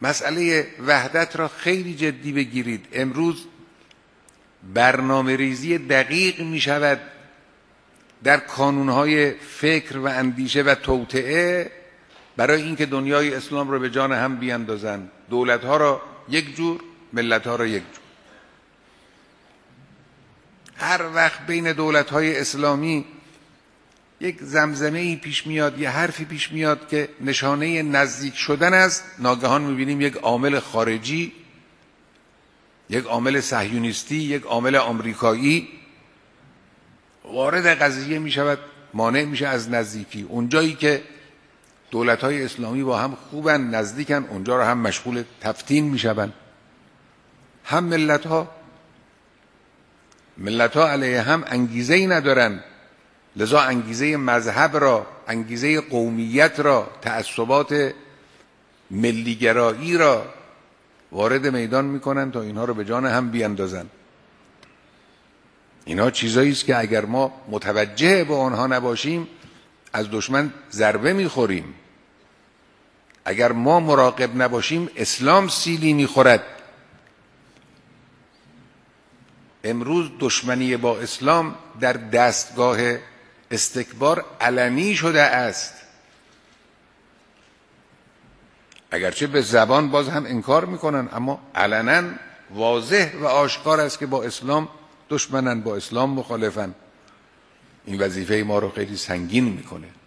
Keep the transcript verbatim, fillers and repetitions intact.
مسئله وحدت را خیلی جدی بگیرید. امروز برنامه ریزی دقیق می شود در کانونهای فکر و اندیشه و توطئه برای اینکه دنیای اسلام را به جان هم بیاندازند، دولتها را یک جور، ملتها را یک جور. هر وقت بین دولتهای اسلامی یک زمزمه‌ای پیش میاد، یه حرفی پیش میاد که نشانه نزدیک شدن است، ناگهان میبینیم یک عامل خارجی، یک عامل صهیونیستی، یک عامل آمریکایی وارد قضیه میشود، مانع میشه از نزدیکی. اونجایی که دولت‌های اسلامی با هم خوبن، نزدیکن، اونجا را هم مشغول تفتین میشوند. هم ملت‌ها ملت‌ها علیه هم انگیزه‌ای ندارن، لذا انگیزه مذهب را، انگیزه قومیت را، تعصبات ملیگرایی را وارد میدان میکنن تا اینها رو به جان هم بیاندازن. اینها چیزایی است که اگر ما متوجه به آنها نباشیم از دشمن ضربه میخوریم. اگر ما مراقب نباشیم اسلام سیلی میخورد. امروز دشمنی با اسلام در دستگاه استکبار علنی شده است، اگرچه به زبان باز هم انکار میکنن، اما علنا واضح و آشکار است که با اسلام دشمنن، با اسلام مخالفن. این وظیفه ما رو خیلی سنگین میکنه.